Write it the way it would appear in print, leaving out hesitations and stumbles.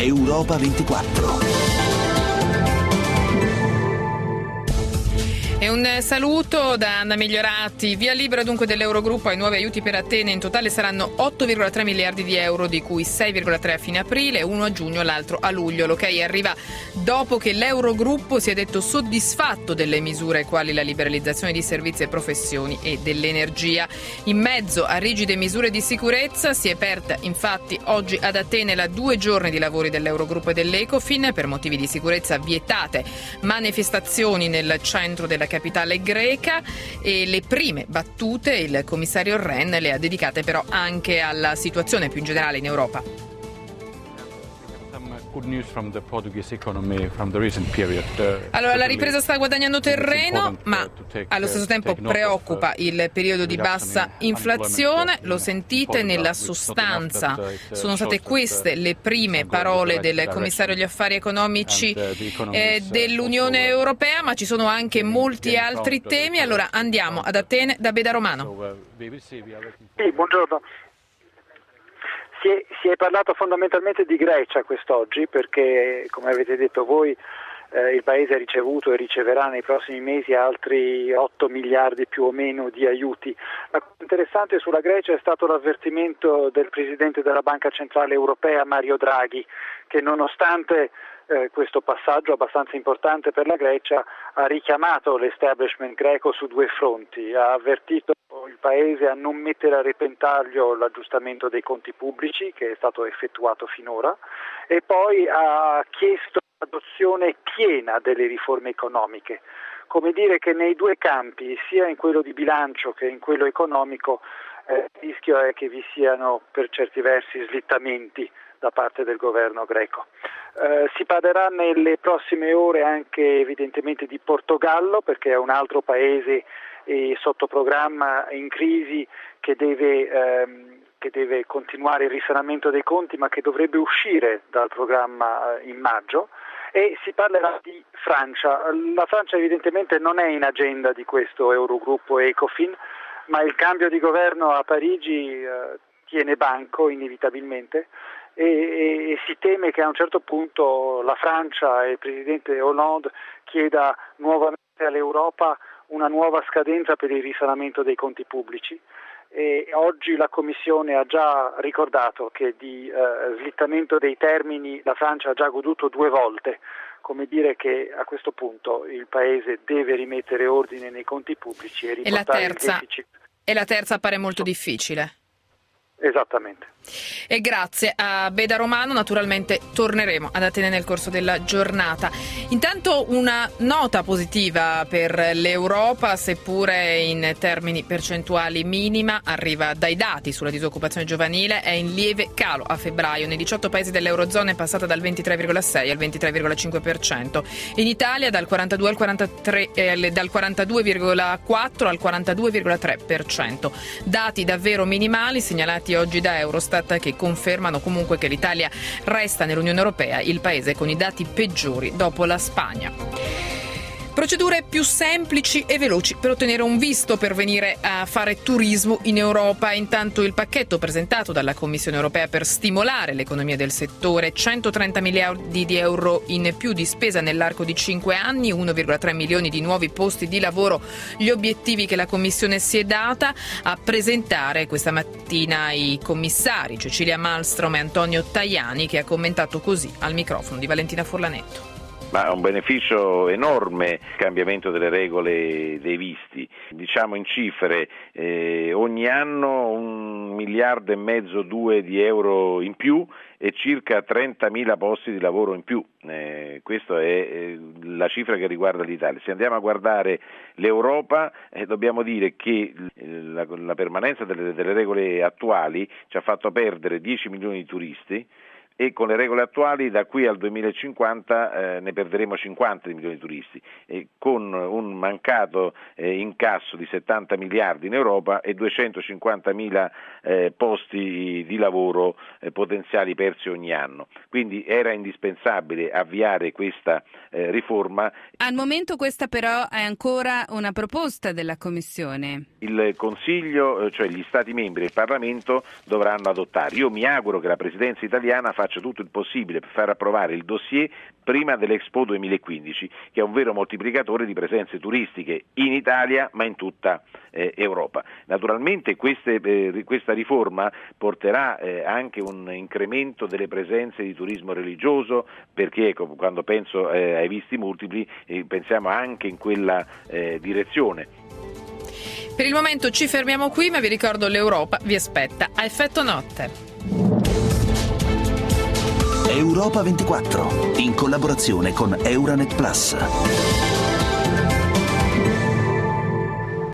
Europa 24. E un saluto da Anna Migliorati. Via libera dunque dell'Eurogruppo ai nuovi aiuti per Atene. In totale saranno 8,3 miliardi di euro, di cui 6,3 a fine aprile, uno a giugno, l'altro a luglio. L'ok arriva dopo che l'Eurogruppo si è detto soddisfatto delle misure quali la liberalizzazione di servizi e professioni e dell'energia. In mezzo a rigide misure di sicurezza si è aperta infatti oggi ad Atene la 2 giorni di lavori dell'Eurogruppo e dell'Ecofin. Per motivi di sicurezza vietate manifestazioni nel centro della capitale greca, e le prime battute il commissario Rehn le ha dedicate però anche alla situazione più in generale in Europa. Allora, la ripresa sta guadagnando terreno, ma allo stesso tempo preoccupa il periodo di bassa inflazione. Lo sentite nella sostanza. Sono state queste le prime parole del commissario agli affari economici dell'Unione Europea, ma ci sono anche molti altri temi. Allora andiamo ad Atene da Beda Romano. Sì, buongiorno. Si è parlato fondamentalmente di Grecia quest'oggi perché, come avete detto voi, il Paese ha ricevuto e riceverà nei prossimi mesi altri 8 miliardi più o meno di aiuti. La cosa interessante sulla Grecia è stato l'avvertimento del Presidente della Banca Centrale Europea, Mario Draghi, che nonostante questo passaggio abbastanza importante per la Grecia ha richiamato l'establishment greco su 2 fronti. Ha avvertito il Paese a non mettere a repentaglio l'aggiustamento dei conti pubblici che è stato effettuato finora, e poi ha chiesto l'adozione piena delle riforme economiche. Come dire che nei 2 campi, sia in quello di bilancio che in quello economico, il rischio è che vi siano per certi versi slittamenti da parte del governo greco. Si parlerà nelle prossime ore anche evidentemente di Portogallo, perché è un altro paese sotto programma in crisi che deve continuare il risanamento dei conti, ma che dovrebbe uscire dal programma in maggio. E si parlerà di Francia. La Francia evidentemente non è in agenda di questo Eurogruppo Ecofin, ma il cambio di governo a Parigi tiene banco inevitabilmente, e si teme che a un certo punto la Francia e il presidente Hollande chieda nuovamente all'Europa una nuova scadenza per il risanamento dei conti pubblici. E oggi la Commissione ha già ricordato che di slittamento dei termini la Francia ha già goduto 2 volte, come dire che a questo punto il Paese deve rimettere ordine nei conti pubblici e riportare il deficit. E la terza appare molto difficile. Esattamente. E grazie a Beda Romano, naturalmente torneremo ad Atene nel corso della giornata. Intanto una nota positiva per l'Europa, seppure in termini percentuali minima, arriva dai dati sulla disoccupazione giovanile. È in lieve calo a febbraio. Nei 18 paesi dell'Eurozona è passata dal 23,6 al 23,5%. In Italia dal 42 al 43, dal 42,4 al 42,3%. Dati davvero minimali segnalati oggi da Eurostat, che confermano comunque che l'Italia resta nell'Unione Europea il paese con i dati peggiori dopo la Spagna. Procedure più semplici e veloci per ottenere un visto per venire a fare turismo in Europa. Intanto il pacchetto presentato dalla Commissione Europea per stimolare l'economia del settore, 130 miliardi di euro in più di spesa nell'arco di 5 anni, 1,3 milioni di nuovi posti di lavoro, gli obiettivi che la Commissione si è data. A presentare questa mattina i commissari Cecilia Malmström e Antonio Tajani, che ha commentato così al microfono di Valentina Forlanetto. Ma è un beneficio enorme il cambiamento delle regole dei visti. Diciamo in cifre, ogni anno 1,5 miliardi, 2 di euro in più e circa 30.000 posti di lavoro in più. Questa è la cifra che riguarda l'Italia. Se andiamo a guardare l'Europa, dobbiamo dire che la permanenza delle regole attuali ci ha fatto perdere 10 milioni di turisti, e con le regole attuali da qui al 2050 ne perderemo 50 milioni di turisti, e con un mancato incasso di 70 miliardi in Europa e 250.000 posti di lavoro potenziali persi ogni anno. Quindi era indispensabile avviare questa riforma. Al momento questa però è ancora una proposta della Commissione. Il Consiglio, cioè gli Stati membri e il Parlamento dovranno adottare. Io mi auguro che la Presidenza italiana faccia faccia tutto il possibile per far approvare il dossier prima dell'Expo 2015, che è un vero moltiplicatore di presenze turistiche in Italia ma in tutta Europa. Naturalmente questa riforma porterà anche un incremento delle presenze di turismo religioso, perché quando penso ai visti multipli pensiamo anche in quella direzione. Per il momento ci fermiamo qui, ma vi ricordo l'Europa vi aspetta a effetto notte. Europa 24, in collaborazione con Euranet Plus.